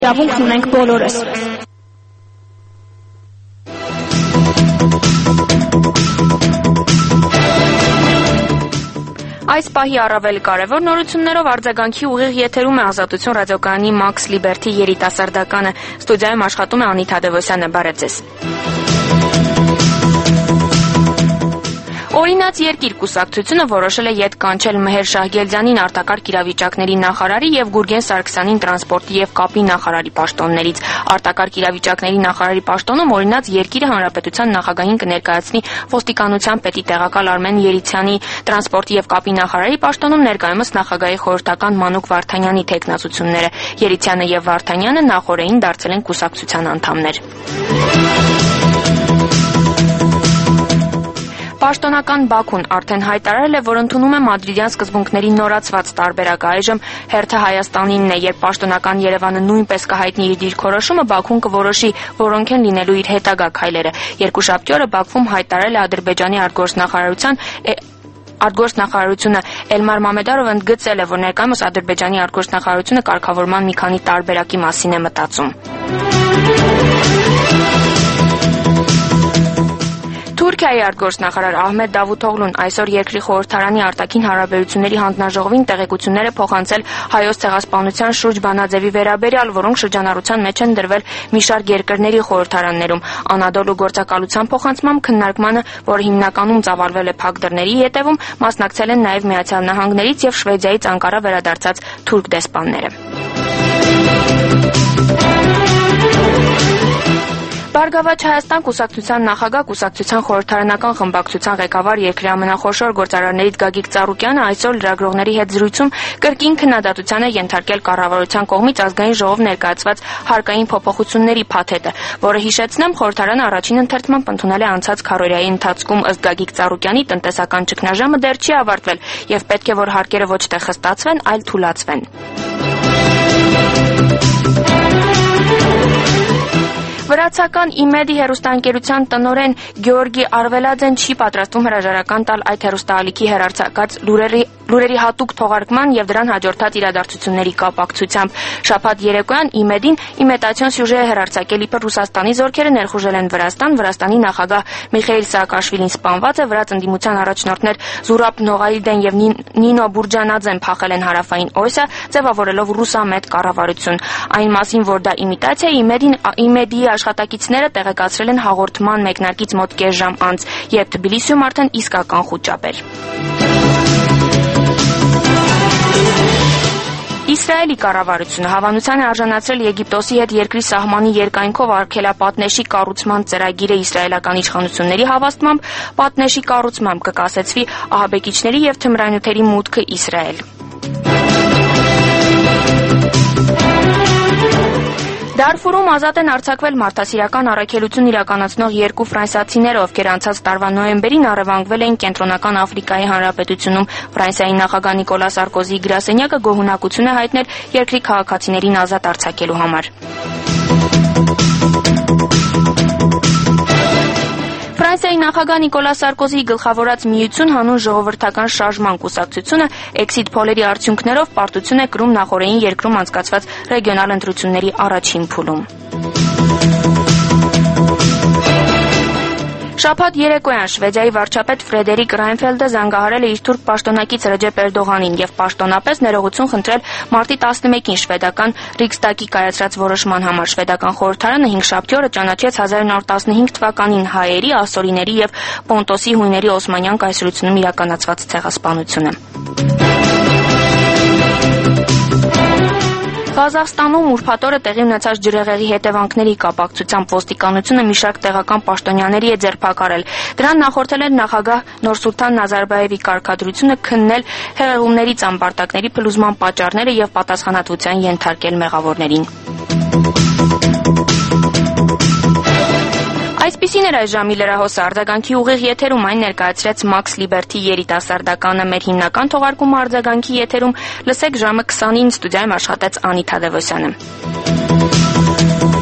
Իրավունք ունենք բոլորս։ Այս պահի առավել կարևոր նորություններով արձագանքի ուղիղ եթերում է Ազատություն ռադիոկայանի Max Liberty երիտասարդականը։ Ստուդիայում աշխատում է Անիթ Ադևոսյանը, բարև ձեզ։ Օրինաց երկիր կուսակցությունը որոշել է ետ կանչել Մեհեր Շահգելդյանին արտակարգ իրավիճակների նախարարի եւ Գուրգեն Սարգսյանին տրանսպորտի եւ կապի նախարարի պաշտոններից։ Արտակարգ իրավիճակների նախարարի պաշտոնում օրինաց երկիրը հանրապետության նախագահին կներկայացնի ոստիկանության պետի տեղակալ Արմեն Երիցյանի, տրանսպորտի եւ կապի նախարարի պաշտոնում ներկայումս նախագահի խորհրդական Մանուկ Վարդանյանի թեկնածությունները։ Երիցյանը եւ Վարդանյանը նախորդին դարձել են կուսակցության անդամներ։ Պաշտոնական Բաքուն արդեն հայտարարել է, որ ընդունում է մադրիդյան սկզբունքների նորացված տարբերակը։ Այժմ հերթը Հայաստանինն է, երբ պաշտոնական Երևանը նույնպես կհայտնի իր դիրքորոշումը, Բաքուն կորոշի, որոնք են լինելու իր հետագա քայլերը։ Երկուշաբթի օրը Բաքվում հայտարարել է Ադրբեջանի արտգործնախարարությունը Էլմար Մամեդարովը ընդգծել է, որ ներկայումս Ադրբեջանի արտգործնախարարությունը կարգավորման մի քանի տարբերակի մասին է մտածում։ Թուրքիայի արտգործնախարար Ահմեդ Դավութօղլուն այսօր երկրի խորհրդարանի արտաքին հարաբերությունների հանձնաժողովին տեղեկություններ է փոխանցել հայոց ցեղասպանության շուրջ բանաձևի վերաբերյալ, որոնք շրջանառության մեջ են դրվել մի շարք երկրների խորհրդարաններում։ Անադոլու գործակալության փոխանցմամբ քննարկմանը, որը հիմնականում ծավալվել է փակ դռների հետևում, մասնակցել են նաև Միացյալ Նահանգներից եւ Շվեդիայից Անկարա վերադարձած թուրք դեսպանները։ Բարգավաճ Հայաստան կուսակցության նախագահ, կուսակցության խորհրդարանական խմբակցության ղեկավար երկրի ամենախոշոր գործարարներից Գագիկ Ծառուկյանը այսօր լրագրողների հետ զրույցում կրկին քննադատության է ենթարկել կառավարության կողմից ազգային ժողով ներկայացված հարկային փոփոխությունների փաթեթը, որը հիշեցնեմ խորհրդարանը առաջին ընթերցմամբ ընդունել է անցած քառօրյայի ընթացքում։ Ըստ Գագիկ Ծառուկյանի տնտեսական ճգնաժամը դեռ չի ավարտվել եւ պետք է որ հարկերը ոչ թե խստացվեն, այլ թուլացվեն։ Վրացական ԻՄԵԴ-ի հեռուստաընկերության տնօրեն Գեորգի Արվելաձեն չի պատրաստվում հրաժարական տալ այդ հեռուստաալիքի հեռարձակած լուրերի հատուկ թողարկման եւ դրան հաջորդած իրադարձությունների կապակցությամբ։ Շաբաթ երեկոյան ԻՄԵԴ-ին իմիտացիոն սյուժե է հեռարձակել, իբր Ռուսաստանի զորքերը ներխուժել են Վրաստան, Վրաստանի նախագահ Միխեիլ Սաակաշվիլին սպանված է, վրաց ընդդիմության առաջնորդներ Զուրաբ Նողայիդեն եւ Նինո Բուրջանաձեն փախել են հարավային Օսիա, ձևավորելով ռուսամետ կառավարություն։ Այն մասին, որ դա իմիտացիա է, ԻՄԵԴ-ի աշխատակիցները տեղեկացրել են հաղորդման մեկնարկից մոտ կես ժամ անց, երբ Թբիլիսիում արդեն իսկական խուճապ էր։ Իսրայելի կառավարությունը հավանության է արժանացրել Եգիպտոսի հետ երկրի սահմանի երկայնքով արգելապատնեշի կառուցման ծրագիրը իսրայելական իշխանությունների հավաստմամբ պատնեշի կառուցմամբ կկասեցվի ահաբեկիչների եւ թմրանյութերի մուտքը Իսրայել։ Դարֆուրում ազատ են արձակվել մարդասիրական առաքելություն իրականացնող երկու ֆրանսիացիներ, ովքեր անցած տարվա նոյեմբերին առևանգվել էին Կենտրոնական Աֆրիկայի Հանրապետությունում։ Ֆրանսիայի նախագահ Նիկոլա Սարկոզիի գրասենյակը գոհունակություն է հայտնել երկրի քաղաքացիներին ազատ արձակելու համար։ Ֆրանսիայի նախագահ Նիկոլա Սարկոզիի գլխավորած միություն հանուն ժողովրդական շարժման կուսակցությունը էքսիթ փոլերի արդյունքներով պարտություն է կրում նախորդին երկրում անցկացված ռեգիոնալ ընտրությունների առաջին փուլում։ Շաբաթ երեկոյան Շվեդիայի վարչապետ Ֆրեդերիկ Ռայնֆելդը զանգահարել է իր թուրք պաշտոնակից Ռեջեփ Էրդողանին եւ պաշտոնապես ներողություն խնդրել մարտի 11-ին շվեդական Ռիքսդագի կայացրած որոշման համար։ Շվեդական խորհրդարանը 5-շաբթի օրը ճանաչեց 1915 թվականին հայերի, ասորիների եւ Պոնտոսի հույների Օսմանյան կայսրությունում իրականացված ցեղասպանությունը։ Ղազախստանում ուրբաթ օրը տեղի ունեցած ջրհեղեղի հետևանքների կապակցությամբ ոստիկանությունը մի շարք տեղական պաշտոնյաների է ձերբակալել։ Դրան նախորդել էր նախագահ Նուրսուլտան Նազարբաևի կարգադրությունը քննել հեղեղումներից ամբարտակների փլուզման պատճառները եւ պատասխանատվության ենթարկել մեղավորներին։ Այսպիսին էր այս ժամի լրահոսը, արձագանքի ուղիղ եթերում այն ներկայացրեց Max Liberty երիտասարդականը։ Մեր հիմնական թողարկումը արձագանքի եթերում լսեք ժամը 20-ին, ստուդիայում աշխատեց Անիթ Ադևոսյանը։